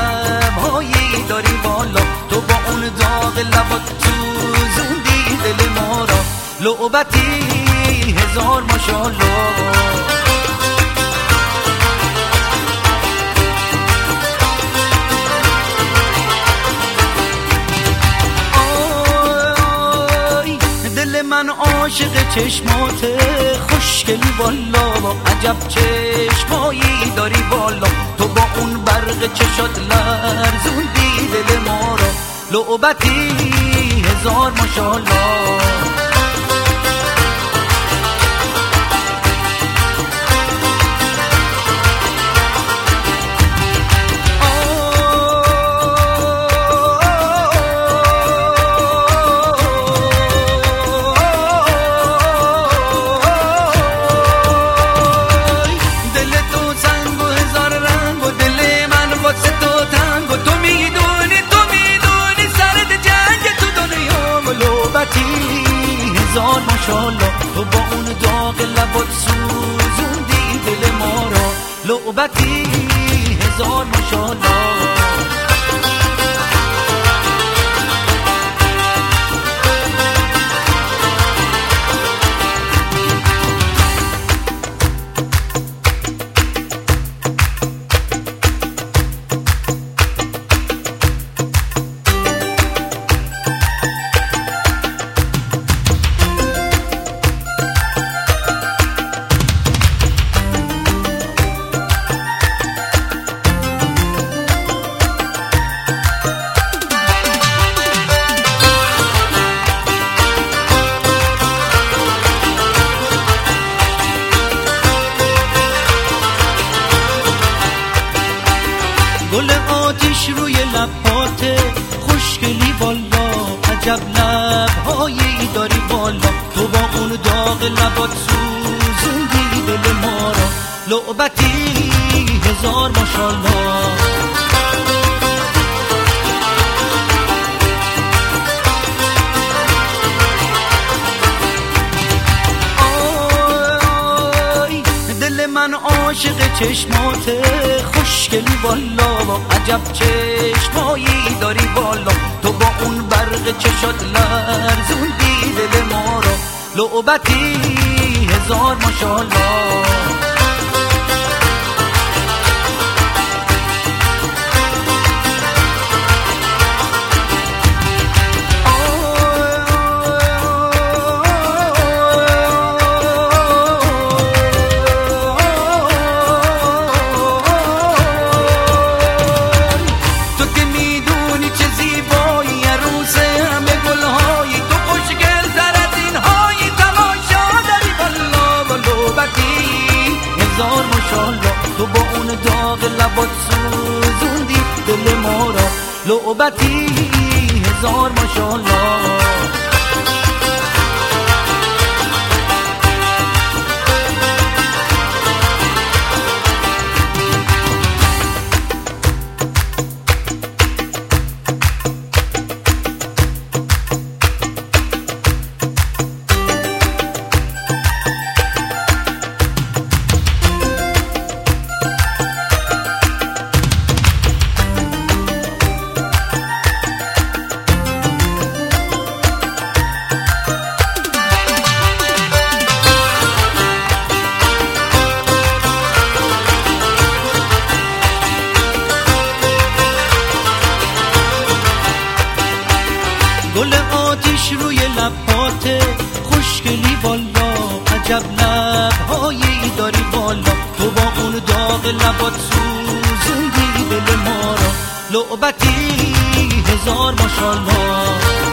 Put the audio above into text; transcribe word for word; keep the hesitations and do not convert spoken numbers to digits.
لبهایی داری بالا، تو با اون داغ لبات سوزوندی دل ما را. لعبتی هزار ماشاءالله. من عاشق چشمات خوشگلی والا، عجب چشمایی داری بالا، تو با اون برق چشات لرزوندی دل ما را. لعبتی هزار ماشاءالله. هزار ماشاءالله، تو با اون داغ لبات سوزوندی دل ما را. لعبتی هزار ماشاءالله. گل آتیش روی لبات خوشگلی والا، عجب لبهایی داری بالا، تو با اون داغ لبات سوزوندی دل ما را. لعبتی هزار ماشاءالله. من عاشق چشمات خوشگلی والا، عجب چشمایی داری بالا، تو با اون برق چشات لرزوندی دل ما را. لعبتی هزار ماشاءالله. هزار ماشاءالله، تو با اون داغ لبات سوزوندی دل ما را. لعبتی هزار ماشاءالله. گل آتیش روی لبات خوشگلی والا، عجب لبهایی داری بالا، تو با اون داغ لبات سوزوندی دل ما را. لعبتی هزار ماشاءالله.